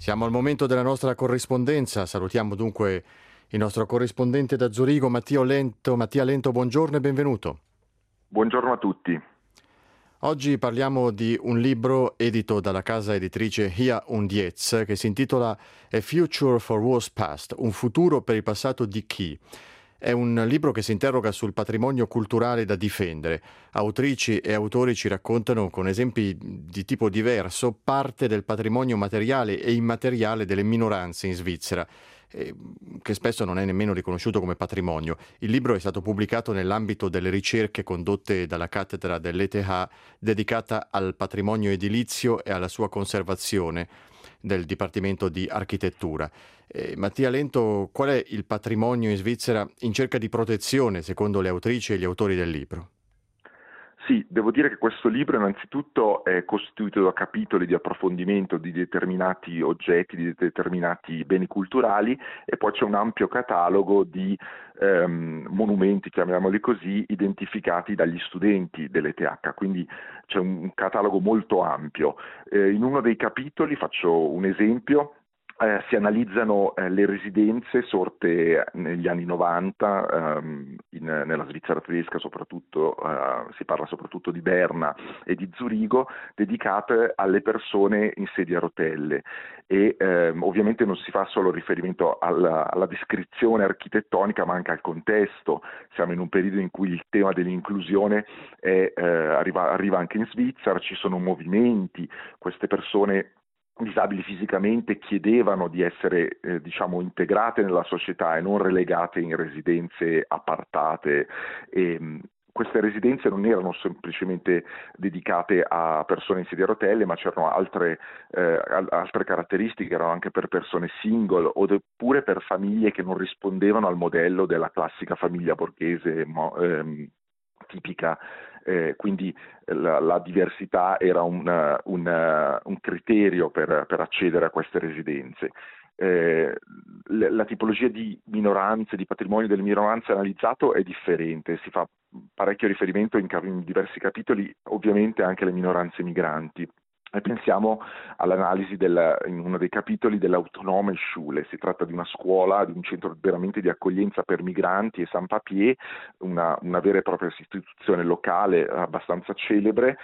Siamo al momento della nostra corrispondenza. Salutiamo dunque il nostro corrispondente da Zurigo, Mattia Lento. Mattia Lento, buongiorno e benvenuto. Buongiorno a tutti. Oggi parliamo di un libro edito dalla casa editrice Hia und Jetzt che si intitola A Future for Wars Past, un futuro per il passato di chi? È un libro che si interroga sul patrimonio culturale da difendere. Autrici e autori ci raccontano, con esempi di tipo diverso, parte del patrimonio materiale e immateriale delle minoranze in Svizzera, che spesso non è nemmeno riconosciuto come patrimonio. Il libro è stato pubblicato nell'ambito delle ricerche condotte dalla cattedra dell'ETH dedicata al patrimonio edilizio e alla sua conservazione del Dipartimento di Architettura. Mattia Lento, qual è il patrimonio in Svizzera in cerca di protezione secondo le autrici e gli autori del libro? Sì, devo dire che questo libro innanzitutto è costituito da capitoli di approfondimento di determinati oggetti, di determinati beni culturali, e poi c'è un ampio catalogo di monumenti, chiamiamoli così, identificati dagli studenti dell'ETH, quindi c'è un catalogo molto ampio. In uno dei capitoli, faccio un esempio, si analizzano le residenze sorte negli anni 90 nella Svizzera tedesca, soprattutto si parla soprattutto di Berna e di Zurigo, dedicate alle persone in sedia a rotelle, e ovviamente non si fa solo riferimento alla descrizione architettonica ma anche al contesto. Siamo in un periodo in cui il tema dell'inclusione arriva anche in Svizzera, ci sono movimenti, queste persone disabili fisicamente chiedevano di essere integrate nella società e non relegate in residenze appartate, e queste residenze non erano semplicemente dedicate a persone in sedia a rotelle, ma c'erano altre caratteristiche, erano anche per persone single oppure per famiglie che non rispondevano al modello della classica famiglia borghese tipica. Quindi la diversità era un criterio per accedere a queste residenze. La tipologia di minoranze, di patrimonio delle minoranze analizzato è differente, si fa parecchio riferimento in diversi capitoli ovviamente anche alle minoranze migranti. E pensiamo all'analisi in uno dei capitoli dell'Autonome Schule. Si tratta di una scuola, di un centro veramente di accoglienza per migranti e sans-papier, una vera e propria istituzione locale abbastanza celebre,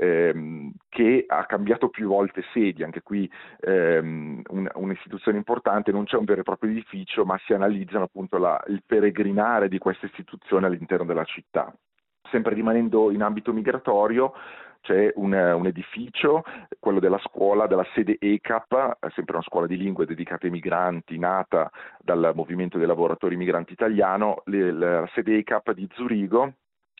che ha cambiato più volte sedi. Anche qui un'istituzione importante, non c'è un vero e proprio edificio, ma si analizzano appunto il peregrinare di questa istituzione all'interno della città. Sempre rimanendo in ambito migratorio, c'è un edificio, quello della scuola, della sede ECAP, sempre una scuola di lingue dedicata ai migranti, nata dal movimento dei lavoratori migranti italiano, la sede ECAP di Zurigo,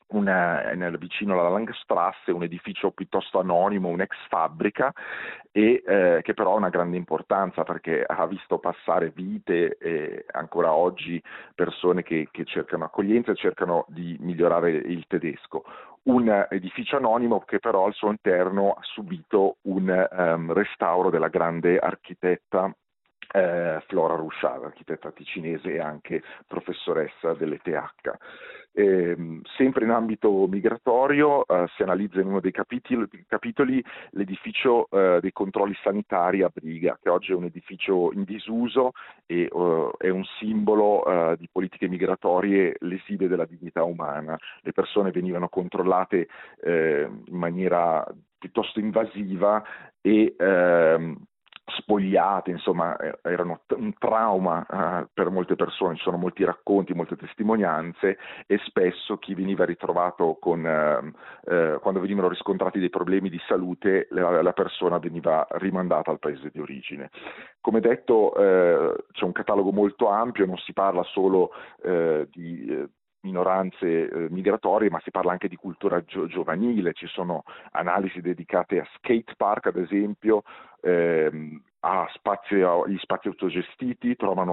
vicino alla Langstrasse, un edificio piuttosto anonimo, un'ex fabbrica, e che però ha una grande importanza perché ha visto passare vite e ancora oggi persone che cercano accoglienza e cercano di migliorare il tedesco. Un edificio anonimo che però al suo interno ha subito un restauro della grande architetta Flora Ruchard, architetta ticinese e anche professoressa dell'ETH. Sempre in ambito migratorio si analizza in uno dei capitoli l'edificio dei controlli sanitari a Briga, che oggi è un edificio in disuso e è un simbolo di politiche migratorie lesive della dignità umana. Le persone venivano controllate in maniera piuttosto invasiva e spogliate, insomma, erano un trauma per molte persone. Ci sono molti racconti, molte testimonianze, e spesso chi veniva ritrovato quando venivano riscontrati dei problemi di salute, la persona veniva rimandata al paese di origine. Come detto, c'è un catalogo molto ampio, non si parla solo di minoranze migratorie, ma si parla anche di cultura giovanile. Ci sono analisi dedicate a skate park, ad esempio, gli spazi autogestiti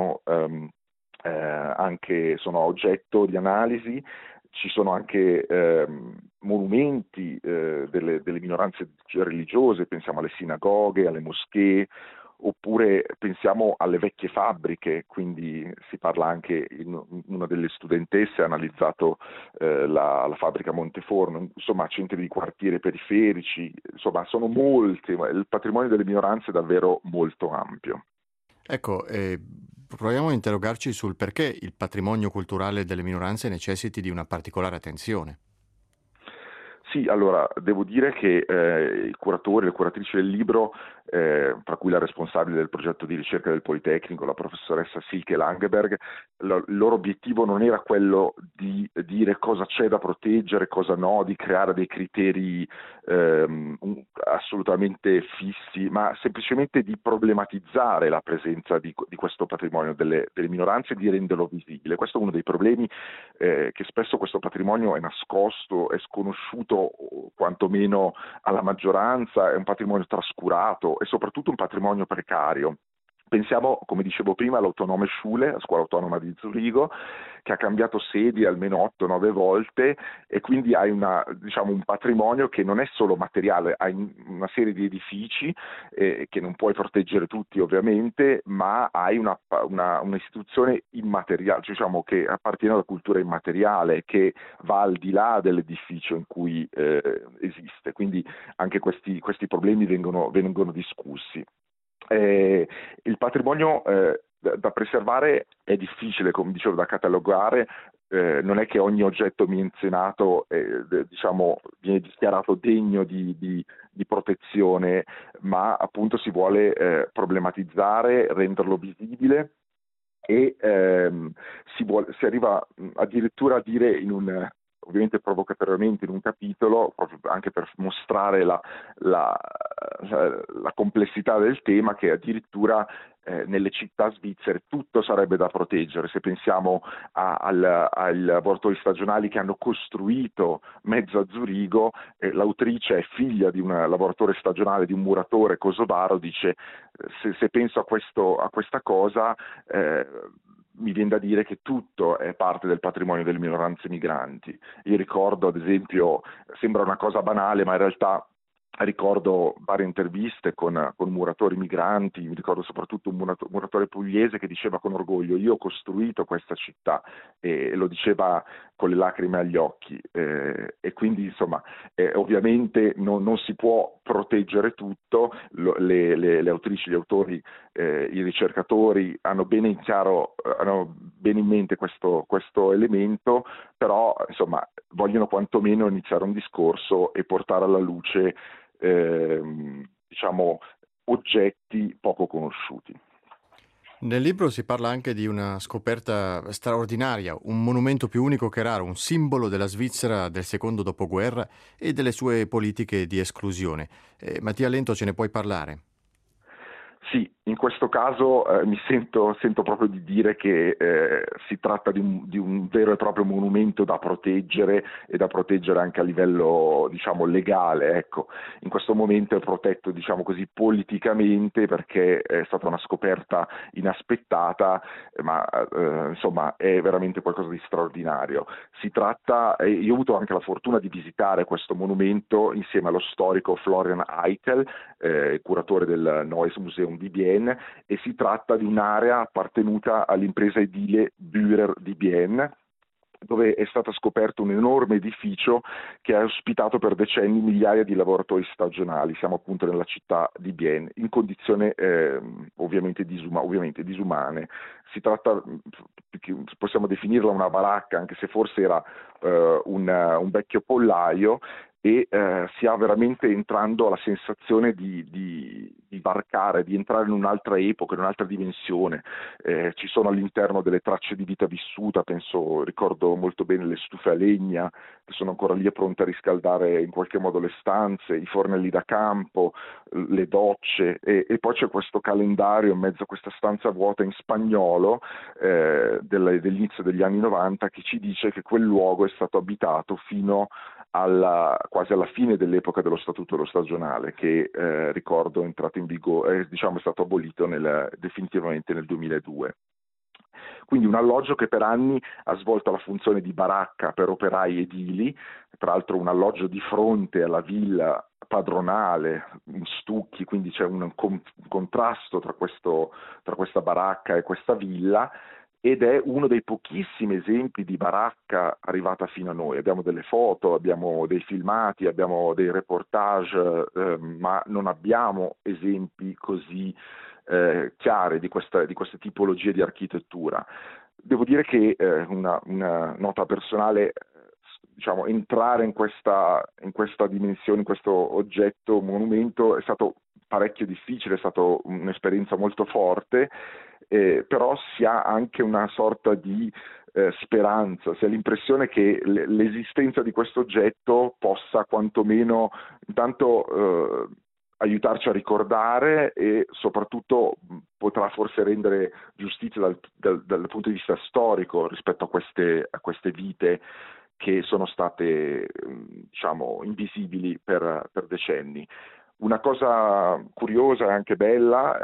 sono oggetto di analisi. Ci sono anche monumenti delle minoranze religiose, pensiamo alle sinagoghe, alle moschee, oppure pensiamo alle vecchie fabbriche, quindi si parla anche, una delle studentesse ha analizzato la fabbrica Monteforno, insomma centri di quartiere periferici, insomma sono molti, ma il patrimonio delle minoranze è davvero molto ampio. Ecco, proviamo a interrogarci sul perché il patrimonio culturale delle minoranze necessiti di una particolare attenzione. Sì, allora devo dire che i curatori e le curatrici del libro, tra cui la responsabile del progetto di ricerca del Politecnico, la professoressa Silke Langeberg, il loro obiettivo non era quello di dire cosa c'è da proteggere, cosa no, di creare dei criteri assolutamente fissi, ma semplicemente di problematizzare la presenza di questo patrimonio delle minoranze e di renderlo visibile. Questo è uno dei problemi, che spesso questo patrimonio è nascosto, è sconosciuto quantomeno alla maggioranza, è un patrimonio trascurato e soprattutto un patrimonio precario. Pensiamo, come dicevo prima, all'Autonome Schule, la scuola autonoma di Zurigo, che ha cambiato sedi almeno 8-9 volte e quindi hai un patrimonio che non è solo materiale, hai una serie di edifici che non puoi proteggere tutti ovviamente, ma hai un'istituzione immateriale, cioè, diciamo che appartiene alla cultura immateriale, che va al di là dell'edificio in cui esiste. Quindi anche questi problemi vengono discussi. Il patrimonio da preservare è difficile, come dicevo, da catalogare. Non è che ogni oggetto menzionato viene dichiarato degno di protezione, ma appunto si vuole problematizzare, renderlo visibile e si arriva addirittura a dire ovviamente provocatoriamente in un capitolo, proprio anche per mostrare la complessità del tema, che addirittura nelle città svizzere tutto sarebbe da proteggere. Se pensiamo ai lavoratori stagionali che hanno costruito mezzo a Zurigo, l'autrice è figlia di un lavoratore stagionale, di un muratore kosovaro, dice se penso a questa cosa mi viene da dire che tutto è parte del patrimonio delle minoranze migranti. Io ricordo, ad esempio, sembra una cosa banale, ma in realtà ricordo varie interviste con muratori migranti, mi ricordo soprattutto un muratore pugliese che diceva con orgoglio: io ho costruito questa città, e lo diceva con le lacrime agli occhi, e quindi insomma ovviamente non si può proteggere tutto. Le autrici, gli autori, i ricercatori hanno bene in chiaro, hanno bene in mente questo elemento, però insomma vogliono quantomeno iniziare un discorso e portare alla luce diciamo oggetti poco conosciuti. Nel libro si parla anche di una scoperta straordinaria, un monumento più unico che raro, un simbolo della Svizzera del secondo dopoguerra e delle sue politiche di esclusione. Mattia Lento, ce ne puoi parlare? Sì, in questo caso mi sento proprio di dire che si tratta di un vero e proprio monumento da proteggere, e da proteggere anche a livello, diciamo, legale. Ecco, in questo momento è protetto, diciamo così, politicamente, perché è stata una scoperta inaspettata, ma insomma è veramente qualcosa di straordinario. Si tratta, io ho avuto anche la fortuna di visitare questo monumento insieme allo storico Florian Eichel, curatore del Neues Museum di Bienne, e si tratta di un'area appartenuta all'impresa edile Bührer di Bienne, dove è stato scoperto un enorme edificio che ha ospitato per decenni migliaia di lavoratori stagionali. Siamo appunto nella città di Bienne, in condizioni ovviamente disumane. Si tratta, possiamo definirla una baracca, anche se forse era un vecchio pollaio, e si ha veramente, entrando, la sensazione di varcare, di entrare in un'altra epoca, in un'altra dimensione. Ci sono all'interno delle tracce di vita vissuta, ricordo molto bene le stufe a legna che sono ancora lì pronte a riscaldare in qualche modo le stanze, i fornelli da campo, le docce, e poi c'è questo calendario in mezzo a questa stanza vuota in spagnolo dell'inizio degli anni 90, che ci dice che quel luogo è stato abitato fino quasi alla fine dell'epoca dello Statuto dello Stagionale, che ricordo è entrato in vigore, diciamo è stato abolito definitivamente nel 2002. Quindi un alloggio che per anni ha svolto la funzione di baracca per operai edili, tra l'altro un alloggio di fronte alla villa padronale, stucchi, quindi c'è un contrasto tra questa baracca e questa villa, ed è uno dei pochissimi esempi di baracca arrivata fino a noi. Abbiamo delle foto, abbiamo dei filmati, abbiamo dei reportage, ma non abbiamo esempi così chiari di questa tipologia di architettura. Devo dire che una nota personale, diciamo, entrare in questa dimensione, in questo oggetto, monumento, è stato parecchio difficile, è stata un'esperienza molto forte, però si ha anche una sorta di speranza, si ha l'impressione che l'esistenza di questo oggetto possa quantomeno intanto aiutarci a ricordare, e soprattutto potrà forse rendere giustizia dal punto di vista storico rispetto a queste vite che sono state, diciamo, invisibili per decenni. Una cosa curiosa e anche bella,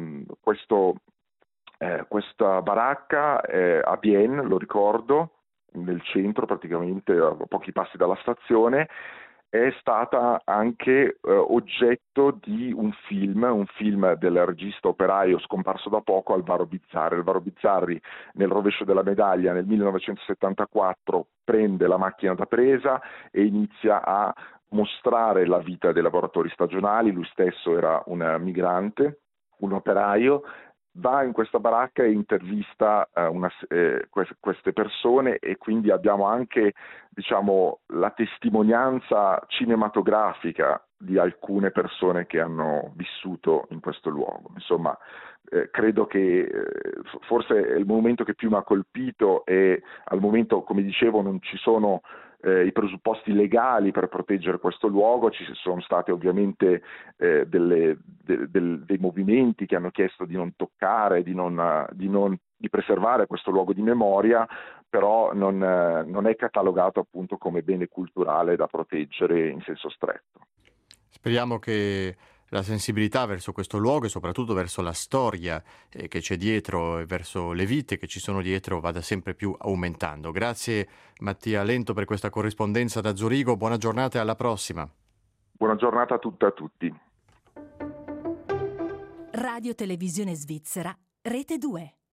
questa baracca a Bienne, lo ricordo, nel centro, praticamente a pochi passi dalla stazione, è stata anche oggetto di un film del regista operaio scomparso da poco, Alvaro Bizzarri. Alvaro Bizzarri, nel Rovescio della medaglia, nel 1974, prende la macchina da presa e inizia a mostrare la vita dei lavoratori stagionali. Lui stesso era un migrante, un operaio. Va in questa baracca e intervista queste persone, e quindi abbiamo anche, diciamo, la testimonianza cinematografica di alcune persone che hanno vissuto in questo luogo. Insomma, credo che forse è il monumento che più mi ha colpito, e al momento, come dicevo, non ci sono i presupposti legali per proteggere questo luogo. Ci sono stati ovviamente dei movimenti che hanno chiesto di non toccare, di preservare questo luogo di memoria, però non è catalogato appunto come bene culturale da proteggere in senso stretto. Speriamo che la sensibilità verso questo luogo, e soprattutto verso la storia che c'è dietro e verso le vite che ci sono dietro, vada sempre più aumentando. Grazie Mattia Lento per questa corrispondenza da Zurigo. Buona giornata e alla prossima. Buona giornata a tutte e a tutti. Radio Televisione Svizzera, Rete 2.